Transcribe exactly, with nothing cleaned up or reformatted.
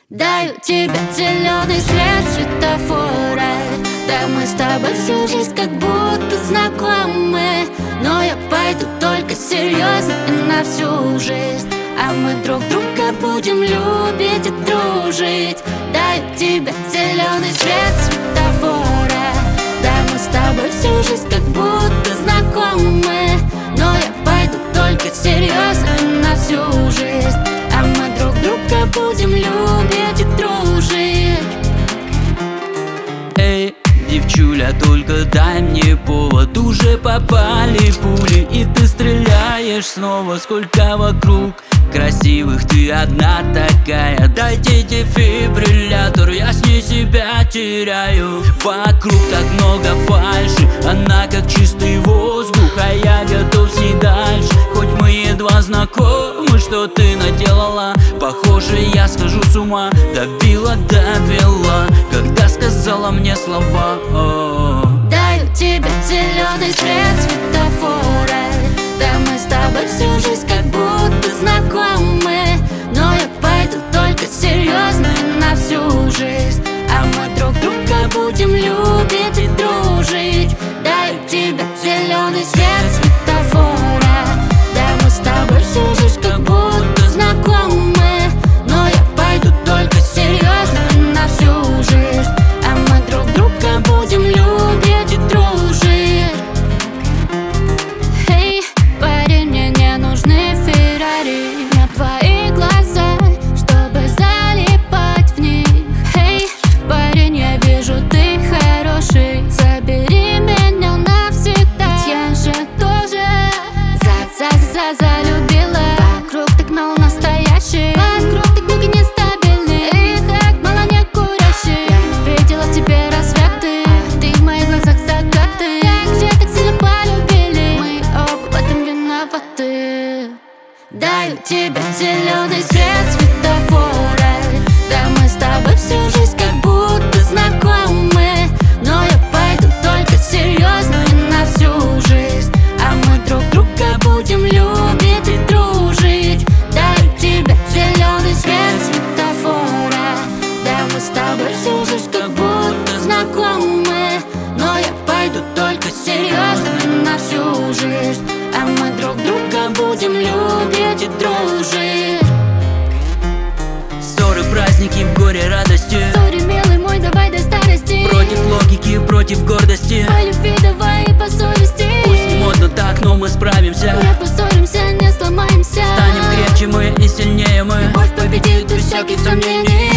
Даю тебе зеленый свет светофора. Да мы с тобой всю жизнь как будто знакомы, но я пойду только серьезно и на всю жизнь. А мы друг друга будем любить и дружить. Даю тебе зеленый свет светофора. Да мы с тобой всю жизнь как будто знакомы, но я пойду только серьезно и на всю жизнь. А мы друг друга будем любить и дружить. Эй, девчуля, только дай мне повод. Уже попали пули, и ты стреляешь снова. Сколько вокруг красивых, ты одна такая. Дайте дефибриллятор, я с ней себя теряю. Вокруг так много фальши, она как чистый воздух, а я готов с ней дальше. Хоть мы едва знакомы, что ты наделала. Похоже, я схожу с ума, добила, довела, когда сказала мне слова. О-о-о. Даю тебе зеленый свет светофора. Да мы с тобой всю жизнь как будто знакомы, но я пойду только серьезно и на всю жизнь. А мы друг друга будем любить и дружить. Даю тебе зеленый свет светофора. Да мы с тобой всю жизнь как будто знакомы, но я пойду только серьезно и на всю жизнь. А мы друг друга будем любить и дружить. Эй, парень, мне не нужны Феррари, на твои глаза, чтобы залипать в них. Эй, парень, я вижу, ты хороший, забери меня навсегда. Я же тоже за-за-за залюбила. Вокруг так мало настоящих, вокруг так много нестабильных, и так мало не курящих. Я видела в тебе рассветы, ты в моих глазах загадки. Как же так сильно полюбили, мы оба в этом виноваты. Даю тебе зеленый свет светофора. Да мы с тобой всю жизнь как будто знакомы, но я пойду только серьезно и на всю жизнь. А мы друг друга будем любить и дружить. Даю тебе зеленый свет светофора. Да мы с тобой всю жизнь как будто знакомы, но я пойду только серьезно и на всю жизнь. А мы друг друга будем любить и дружить. Ссоры, праздники, в горе, радости. Сори, милый мой, давай до старости. Против логики, против гордости. По любви давай и по совести. Пусть не модно так, но мы справимся. Не поссоримся, не сломаемся. Станем крепче мы и сильнее мы. Любовь победит без всяких сомнений.